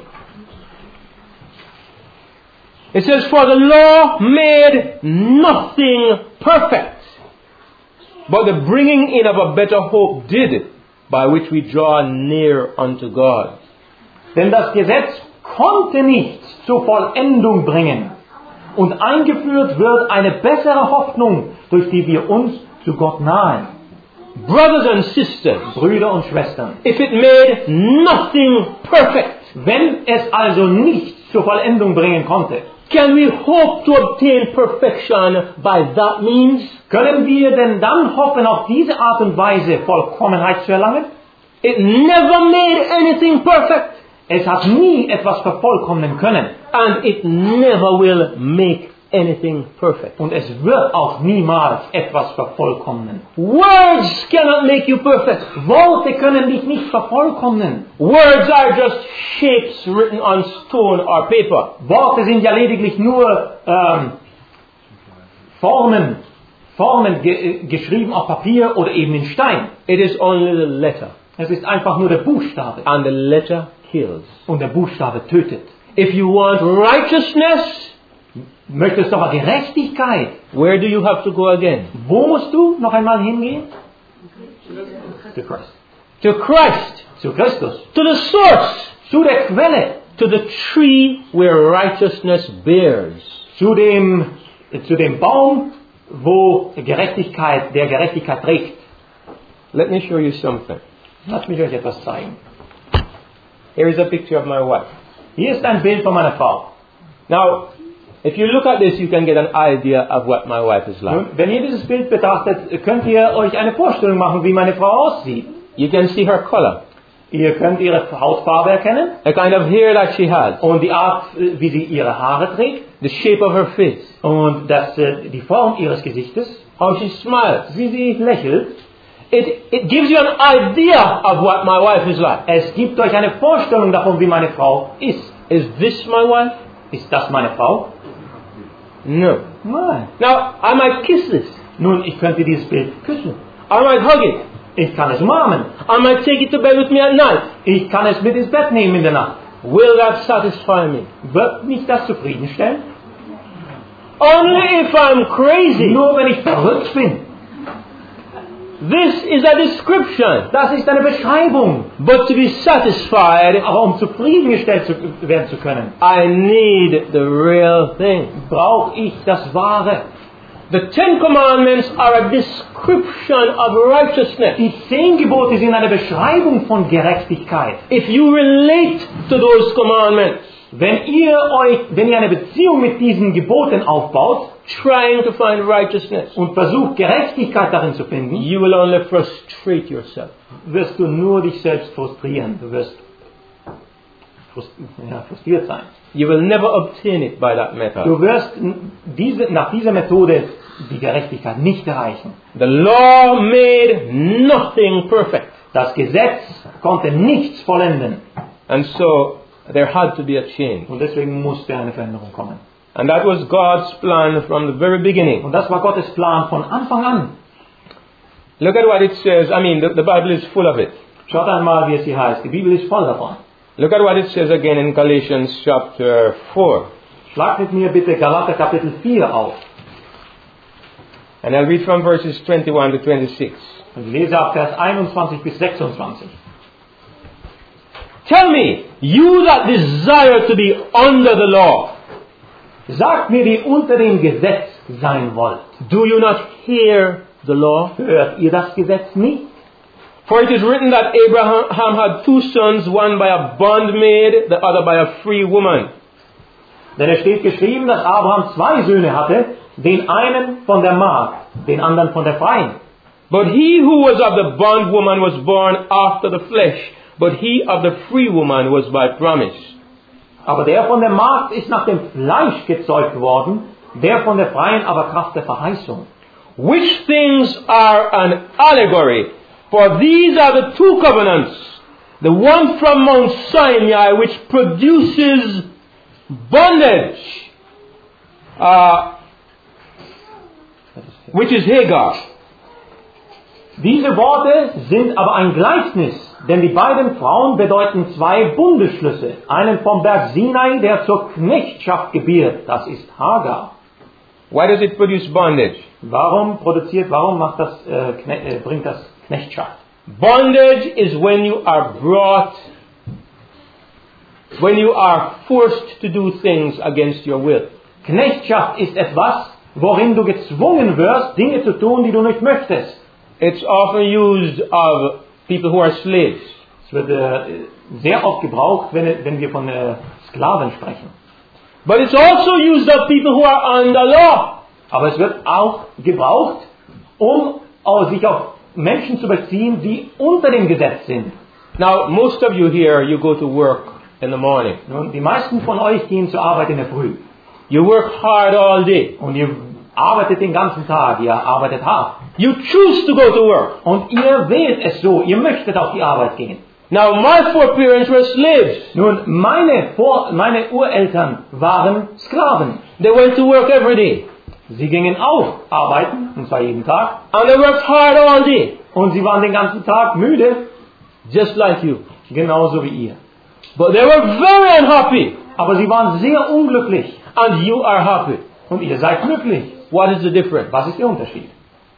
It says, for the law made nothing perfect, but the bringing in of a better hope did, by which we draw near unto God. Denn das Gesetz konnte nichts zur Vollendung bringen. Und eingeführt wird eine bessere Hoffnung, durch die wir uns zu Gott nahen. Brothers and sisters, Brüder und Schwestern, if it made nothing perfect, wenn es also nichts zur Vollendung bringen konnte, can we hope to obtain perfection by that means? können wir denn dann hoffen, auf diese Art und Weise Vollkommenheit zu erlangen? It never made anything perfect, Es hat nie etwas vervollkommnen können. and it never will make anything perfect. Und es wird auch niemals etwas vervollkommnen. Words cannot make you perfect. Worte können dich nicht vervollkommnen. Words are just shapes written on stone or paper. Worte sind ja lediglich nur ähm, Formen, Formen ge geschrieben auf Papier oder eben in Stein. It is only the letter, Es ist einfach nur der Buchstabe. and the letter kills. Und der Buchstabe tötet. If you want righteousness, Möchtest du aber Gerechtigkeit? where do you have to go again? Wo musst du noch einmal hingehen? Zu Christ. To Christ, Zu Christus. to the source, Zu der Quelle. to the tree where righteousness bears. Zu dem, zu dem Baum, wo Gerechtigkeit, der Gerechtigkeit trägt. Let me show you something. Lass mich euch etwas zeigen. Here is a picture of my wife. Hier ist ein Bild von meiner Frau. Now, if you look at this, you can get an idea of what my wife is like. Nun, wenn ihr dieses Bild betrachtet, könnt ihr euch eine Vorstellung machen, wie meine Frau aussieht. You can see her color, Ihr könnt ihre Hautfarbe erkennen the kind of hair that she has, und die Art, wie sie ihre Haare trägt the shape of her face, und das, die Form ihres Gesichtes, how she smiles. wie sie lächelt. It, it gives you an idea of what my wife is like. Es gibt euch eine Vorstellung davon, wie meine Frau ist. Is this my wife? Ist das meine Frau? No. Nein. Now, I might kiss this. Nun, ich könnte dieses Bild küssen. I might hug it. Ich kann es umarmen. I might take it to bed with me at night. Ich kann es mit ins Bett nehmen in der Nacht. Will that satisfy me? Wird mich das zufriedenstellen? Only if I'm crazy. Nur wenn ich verrückt bin. This is a description. Das ist eine Beschreibung. But to be satisfied, Aber um zufriedengestellt zu werden zu können, I need the real thing. brauche ich das Wahre. The Ten Commandments are a description of righteousness. Die zehn Gebote sind eine Beschreibung von Gerechtigkeit. If you relate to those commandments, Wenn ihr euch, wenn ihr eine Beziehung mit diesen Geboten aufbaut trying to find righteousness, und versucht Gerechtigkeit darin zu finden, you will only frustrate yourself. wirst du nur dich selbst frustrieren. Du wirst frust- ja, frustriert sein. You will never obtain it by that method. Du wirst diese, nach dieser Methode die Gerechtigkeit nicht erreichen. The law made nothing perfect. Das Gesetz konnte nichts vollenden. And so there had to be a change. Und deswegen musste eine Veränderung kommen. And that was God's plan from the very beginning. Und das war Gottes Plan von Anfang an. Look at what it says. I mean, the, the Bible is full of it. Schaut einmal, wie es hier heißt. Die Bibel ist voll davon. Look at what it says again in Galatians chapter four. Schlag mit mir bitte Galater Kapitel vier auf. And I'll read from verses twenty-one to twenty-six. Und ich lese ab Vers einundzwanzig bis sechsundzwanzig. Tell me, you that desire to be under the law, Sagt mir, die unter dem Gesetz sein wollt. do you not hear the law? Hört ihr das Gesetz nicht? For it is written that Abraham had two sons, one by a bondmaid, the other by a free woman. Denn es steht geschrieben, dass Abraham zwei Söhne hatte, den einen von der Magd, den anderen von der Freien. But he who was of the bondwoman was born after the flesh, but he of the free woman was by promise. Aber der von der Magd ist nach dem Fleisch gezeugt worden, der von der Freien aber Kraft der Verheißung. Which things are an allegory? For these are the two covenants, the one from Mount Sinai which produces bondage, uh, which is Hagar. Diese Worte sind aber ein Gleichnis, denn die beiden Frauen bedeuten zwei Bundesschlüsse. Einen vom Berg Sinai, der zur Knechtschaft gebiert, das ist Hagar. Why does it produce bondage? Warum produziert, warum macht das, äh, Kne äh, bringt das Knechtschaft? Bondage is when you are brought, when you are forced to do things against your will. Knechtschaft ist etwas, worin du gezwungen wirst, Dinge zu tun, die du nicht möchtest. It's often used of people who are slaves. Es wird äh, sehr oft gebraucht, wenn, wenn wir von äh, Sklaven sprechen. But it's also used of people who are under law. Aber es wird auch gebraucht, um auch sich auf Menschen zu beziehen, die unter dem Gesetz sind. Now, most of you here, you go to work in the morning. Nun, die meisten von euch gehen zur Arbeit in der Früh. You work hard all day. Und ihr arbeitet den ganzen Tag, ihr arbeitet hart. You choose to go to work. Und ihr wählt es so, ihr möchtet auf die Arbeit gehen. Now, my foreparents were slaves. Nun, meine, Vor meine Ureltern waren Sklaven. They went to work every day. Sie gingen auch arbeiten, und zwar jeden Tag. And they worked hard all day. Und sie waren den ganzen Tag müde, Just like you. genauso wie ihr. But they were very unhappy. Aber sie waren sehr unglücklich. And you are happy. Und ihr seid glücklich. What is the difference? Was ist der Unterschied?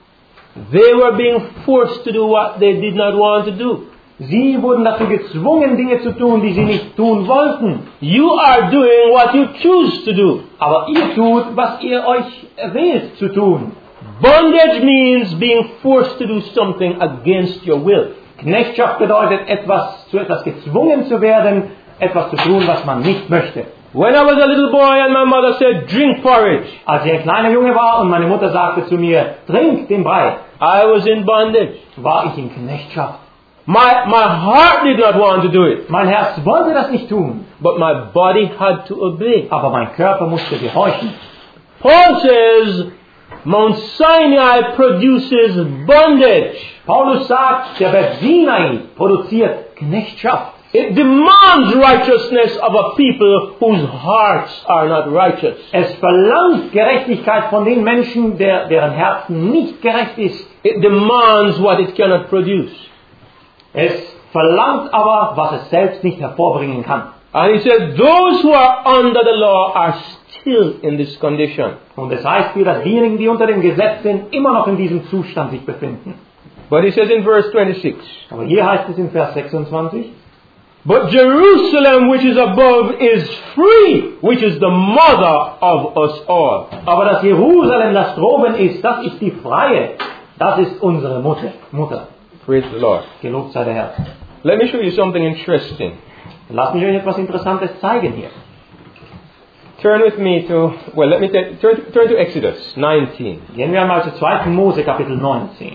They were being forced to do what they did not want to do. Sie wurden dazu gezwungen, Dinge zu tun, die sie nicht tun wollten. You are doing what you choose to do. Aber ihr tut, was ihr euch wählt zu tun. Bondage means being forced to do something against your will. Knechtschaft bedeutet, etwas, zu etwas gezwungen zu werden, etwas zu tun, was man nicht möchte. When I was a little boy and my mother said, drink porridge, Als ich ein kleiner Junge war und meine Mutter sagte zu mir, trink den Brei, I was in bondage. war ich in Knechtschaft. My, my heart did not want to do it, Mein Herz wollte das nicht tun, but my body had to obey. aber mein Körper musste gehorchen. Paul says, Mount Sinai produces bondage. Paulus sagt, der Berg Sinai produziert Knechtschaft. It demands righteousness of a people whose hearts are not righteous. Es verlangt Gerechtigkeit von den Menschen, der, deren Herzen nicht gerecht ist. It demands what it cannot produce. Es verlangt aber, was es selbst nicht hervorbringen kann. And he said, those who are under the law are still in this condition. Und es heißt hier, dass diejenigen, die unter dem Gesetz sind, immer noch in diesem Zustand sich befinden. But he says in verse twenty-six, Aber hier heißt es in Vers sechsundzwanzig, but Jerusalem which is above is free, which is the mother of us all. aber das Jerusalem, das droben ist, das ist die Freie, das ist unsere Mutter. Mutter. Praise the Lord. Gelobt sei der Herr. Let me show you something interesting. Lasst mich euch etwas Interessantes zeigen hier. Turn with me to, well, let me take, turn, turn to Exodus nineteen. Gehen wir einmal zu zweiten Mose, Kapitel neunzehn.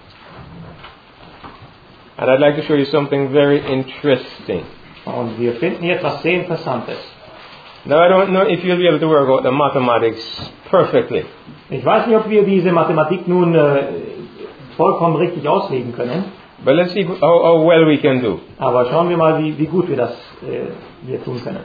And I'd like to show you something very interesting. Und wir finden hier etwas sehr Interessantes. Now, I don't know if you'll be able to work out the mathematics perfectly. Ich weiß nicht, ob wir diese Mathematik nun äh, vollkommen richtig auslegen können, But let's see how, how well we can do. aber schauen wir mal, wie, wie gut wir das äh, hier tun können.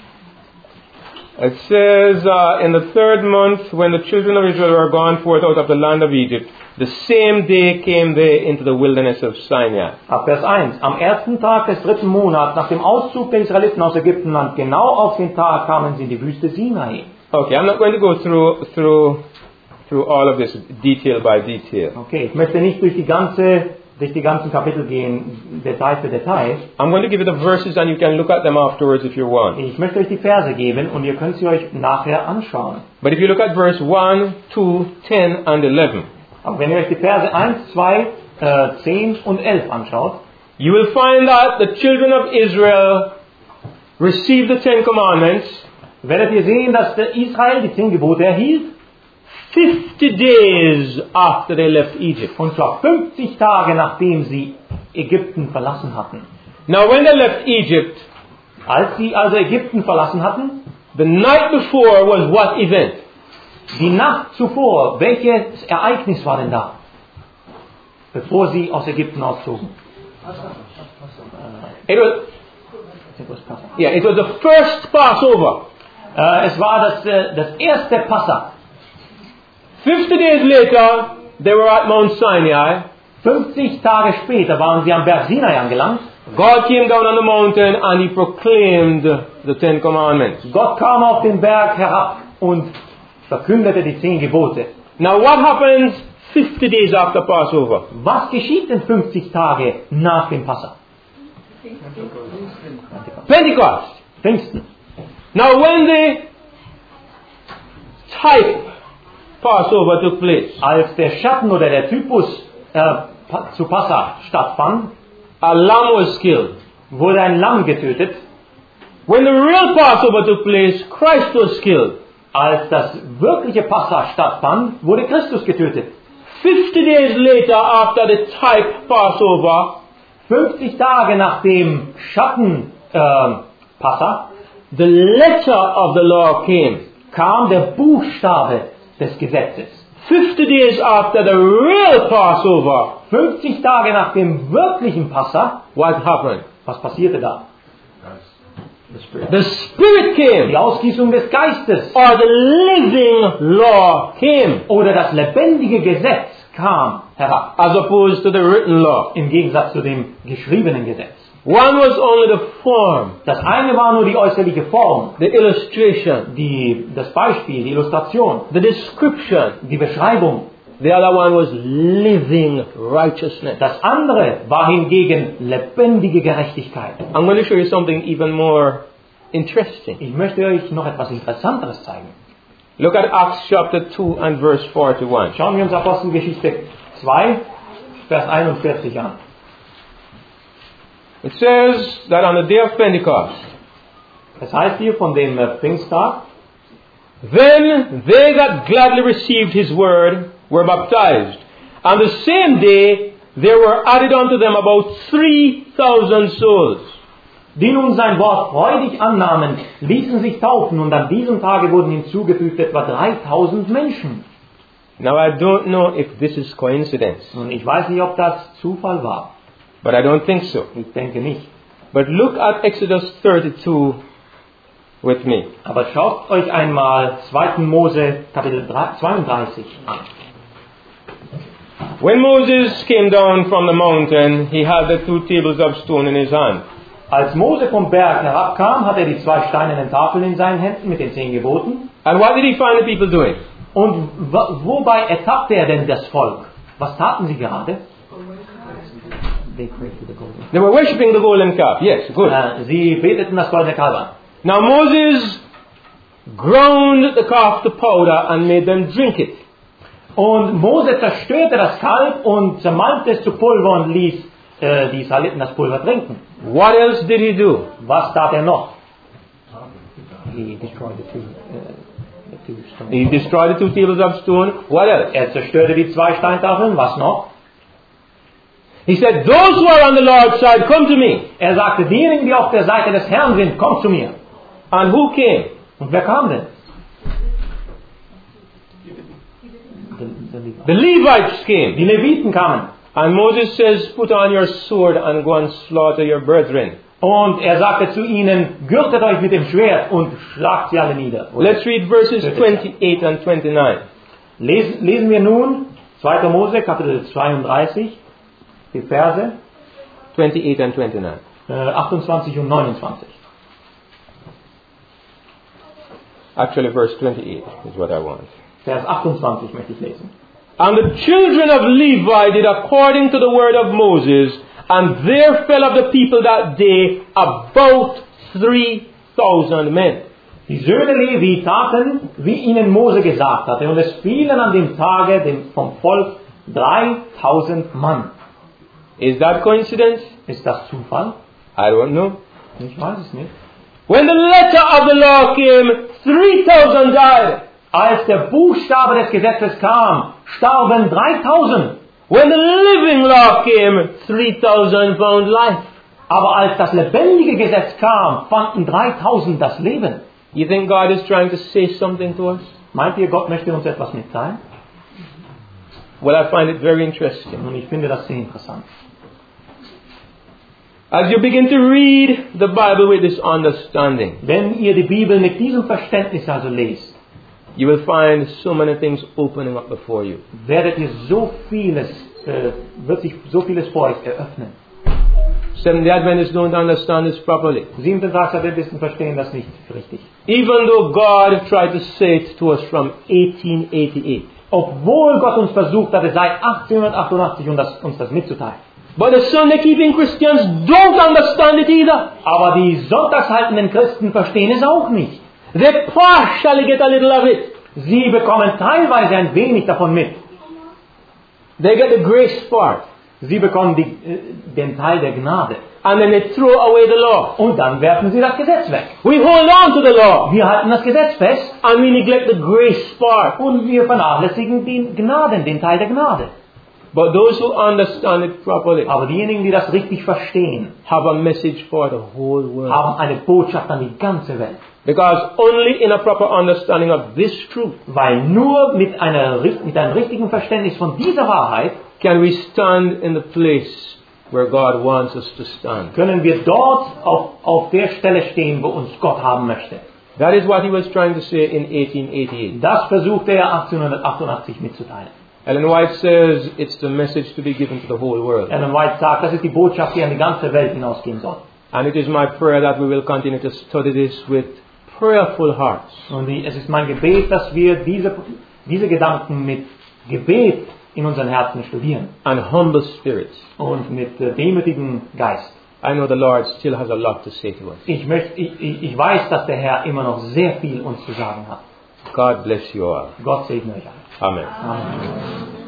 It says, uh, in the third month, when the children of Israel were gone forth out of the land of Egypt, the same day came they into the wilderness of Sinai. Ab Vers eins. Am ersten Tag des dritten Monats, nach dem Auszug der Israeliten aus Ägyptenland, genau auf den Tag kamen sie in die Wüste Sinai. Okay, I'm not going to go through through through all of this detail by detail. Okay, ich möchte nicht durch die ganze, durch die ganzen Kapitel gehen, Detail für Detail. I'm going to give you the verses and you can look at them afterwards if you want. Ich möchte euch die Verse geben und ihr könnt sie euch nachher anschauen. But if you look at verse one, two, ten and eleven, Aber wenn ihr euch die Verse eins, zwei, äh, zehn und elf anschaut, you will find that the children of Israel received the Ten Commandments werdet ihr sehen, dass der Israel die zehn Gebote erhielt. fifty days after they left Egypt. Und zwar fünfzig Tage nachdem sie Ägypten verlassen hatten. Now when they left Egypt, Als sie also Ägypten verlassen hatten, the night before was what event? die Nacht zuvor, welches Ereignis war denn da? Bevor sie aus Ägypten auszogen. It was, yeah, it was the first Passover. Äh, es war das, äh, das erste Passa. Fifty days later, they were at Mount Sinai. fünfzig Tage später waren sie am Berg Sinai angelangt. God came down on the mountain and he proclaimed the Ten Commandments. Gott kam auf den Berg herab und verkündete die zehn Gebote. Now what happens fifty days after Passover? Was geschieht denn fünfzig Tage nach dem Passa? Pentecost. Pfingsten. Now when the type Passover took place, Als der Schatten oder der Typus äh, pa- zu Passa stattfand, a lamb was killed. wurde ein Lamm getötet. When the real Passover took place, Christ was killed. Als das wirkliche Passa stattfand, wurde Christus getötet. Fifty days later, after the type Passover, fünfzig Tage nach dem Schatten äh, Passa the letter of the law came. kam der Buchstabe des Gesetzes. Fifty days after the real Passover, fünfzig Tage nach dem wirklichen Passa, what happened? was passierte da? The Spirit came, Die Ausgießung des Geistes or the living law came, oder das lebendige Gesetz kam herab, as opposed to the written law. im Gegensatz zu dem geschriebenen Gesetz. One was only the form, Das eine war nur die äußerliche Form, the illustration, die, das Beispiel, die Illustration, the description. die Beschreibung. The other one was living righteousness. Das andere war hingegen lebendige Gerechtigkeit. I'm going to show you something even more interesting. Ich möchte euch noch etwas Interessanteres zeigen. Look at Acts chapter two and verse forty-one. Schauen wir uns Apostelgeschichte zwei, Vers einundvierzig an. It says that on the day of Pentecost, Es heißt hier von dem äh, Pfingsttag, then they that gladly received his word were baptized. On the same day there were added unto them about three thousand souls. die nun sein Wort freudig annahmen, ließen sich taufen und an diesem Tage wurden hinzugefügt etwa dreitausend Menschen. Now I don't know if this is coincidence, Und ich weiß nicht, ob das Zufall war. but I don't think so. Ich denke nicht. But look at Exodus thirty-two with me. Aber schaut euch einmal zweiten Mose Kapitel zweiunddreißig an. When Moses came down from the mountain, he had the two tables of stone in his hand. Als Mose vom Berg herabkam, hatte er die zwei steinernen Tafeln in seinen Händen mit den zehn Geboten. And what did he find the people doing? Und wo, wobei ertappte er denn das Volk? Was taten sie gerade? They prayed to the golden. They were worshipping the golden calf. Yes, good. Äh, sie beteten das goldene Kalb an. Now Moses ground the calf to powder and made them drink it. Und Mose zerstörte das Kalb und zermalmte es zu Pulver und ließ äh, die Israeliten das Pulver trinken. What else did he do? Was tat er noch? He destroyed the two, uh, the two stones. He destroyed the two tables of stone. What else? Er zerstörte die zwei Steintafeln. Was noch? He said, those who are on the Lord's side, come to me. Er sagte, diejenigen, die auf der Seite des Herrn sind, kommt zu mir. And who came? Und wer kam denn? The Levites came. Die Leviten kamen. And Moses says, put on your sword and go and slaughter your brethren. Und er sagte zu ihnen, gürtet euch mit dem Schwert und schlagt sie alle nieder. Let's read verses twenty-eight and twenty-nine. Lesen, lesen wir nun zweiter Mose, Kapitel zweiunddreißig, die Verse twenty-eight and twenty-nine. äh, achtundzwanzig und neunundzwanzig. Actually, verse twenty-eight is what I want. Vers achtundzwanzig möchte ich lesen. And the children of Levi did according to the word of Moses, and there fell of the people that day about three thousand men. Die Söhne Levi taten, wie ihnen Mose gesagt hatte, und es fielen an dem Tage dem, vom Volk dreitausend Mann. Is that coincidence? Ist das Zufall? I don't know. Ich weiß es nicht. When the letter of the law came, three thousand died. Als der Buchstabe des Gesetzes kam, starben dreitausend. When the living law came, three thousand found life. Aber als das lebendige Gesetz kam, fanden dreitausend das Leben. You think God is trying to say something to us? Meint ihr, Gott möchte uns etwas mitteilen? Well, I find it very interesting. Und ich finde das sehr interessant. As you begin to read the Bible with this understanding, Wenn ihr die Bibel mit diesem Verständnis also lest, you will find so many things opening up before you. werdet ihr so vieles, äh, wird sich so vieles vor euch eröffnen. Seventh-day Adventists don't understand this properly. Siebenten-Tagsadventisten verstehen das nicht richtig. Even though God tried to say it to us from eighteen eighty-eight. Obwohl Gott uns versucht hatte, seit achtzehnhundertachtundachtzig um das, uns das mitzuteilen. But the Sunday-keeping Christians don't understand it either. Aber die sonntagshaltenden Christen verstehen es auch nicht. They partially get a little of it. Sie bekommen teilweise ein wenig davon mit. They get the grace part. Sie bekommen die, äh, den Teil der Gnade. And then they throw away the law. Und dann werfen sie das Gesetz weg. We hold on to the law. Wir halten das Gesetz fest. And we neglect the grace part. Und wir vernachlässigen den Gnaden, den Teil der Gnade. But those who understand it properly Aber diejenigen, die das richtig verstehen, have a message for the whole world. haben eine Botschaft an die ganze Welt. Because only in a proper understanding of this truth Weil nur mit, einer, mit einem richtigen Verständnis von dieser Wahrheit can we stand in the place where God wants us to stand. können wir dort auf, auf der Stelle stehen, wo uns Gott haben möchte. That is what he was trying to say in eighteen eighty-eight. Das versuchte er achtzehnhundertachtundachtzig mitzuteilen. Ellen White says it's the message to be given to the whole world. Ellen White sagt, das ist die Botschaft, die an die ganze Welt hinausgehen soll. And it is my prayer that we will continue to study this with prayerful hearts. Und die, es ist mein Gebet, dass wir diese, diese Gedanken mit Gebet in unseren Herzen studieren. And humble spirits. Und mit äh, demütigem Geist. I know the Lord still has a lot to say to us. Ich, möchte, ich, ich, ich weiß, dass der Herr immer noch sehr viel uns zu sagen hat. God bless you all. Gott segne euch alle. Amen. Amen.